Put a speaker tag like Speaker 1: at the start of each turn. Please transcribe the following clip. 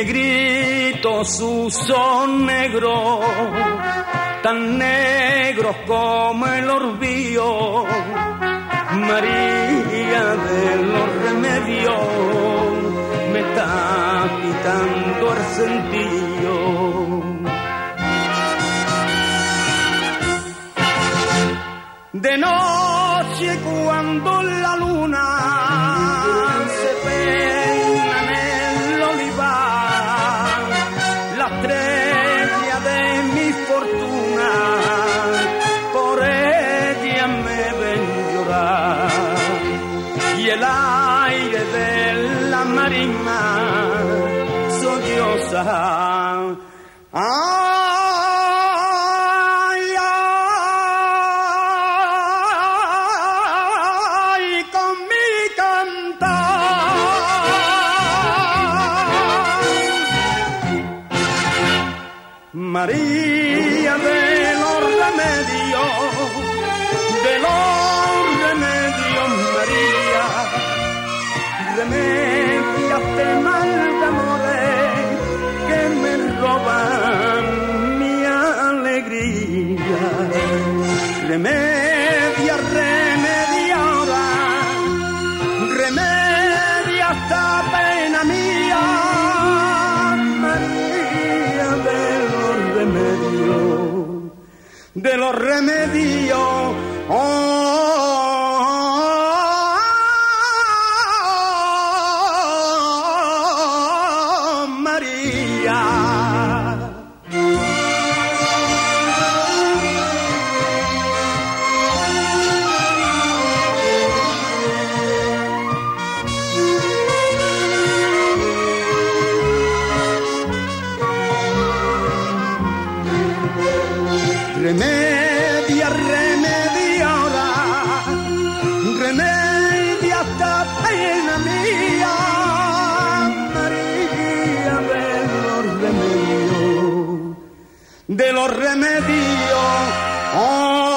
Speaker 1: negritos sus son negros, tan negros como el orbillo, María de los remedios, me está quitando el sentido. De noche cuando la luna se peina en el olivar, la estrella de mi fortuna, por ella me ven llorar, y el aire de la marisma solloza. María de los remedios, María, remediate mal de amores que me roban mi alegría. Remedia ahora, remedia esta pena mía, María de los remedios, María. Remedia ahora, remedia esta pena mía, María de los remedios,